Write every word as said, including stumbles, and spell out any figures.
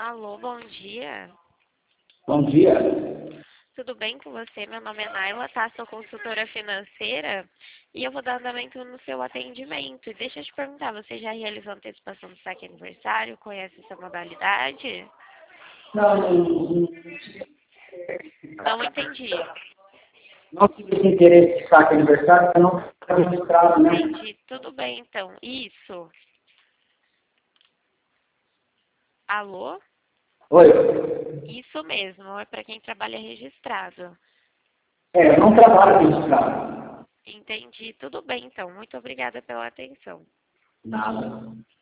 Alô, bom dia. Bom dia. Tudo bem com você? Meu nome é Naila, tá? Sou consultora financeira e eu vou dar andamento no seu atendimento. E deixa eu te perguntar, você já realizou antecipação do saque aniversário? Conhece essa modalidade? Não, não, Não entendi. não tive esse interesse de saque aniversário, porque não está registrado, né? Entendi. Tudo bem, então. Isso. Alô? Oi. Isso mesmo, é para quem trabalha registrado. É, eu não trabalho registrado. Entendi. Tudo bem, então. Muito obrigada pela atenção. Nada.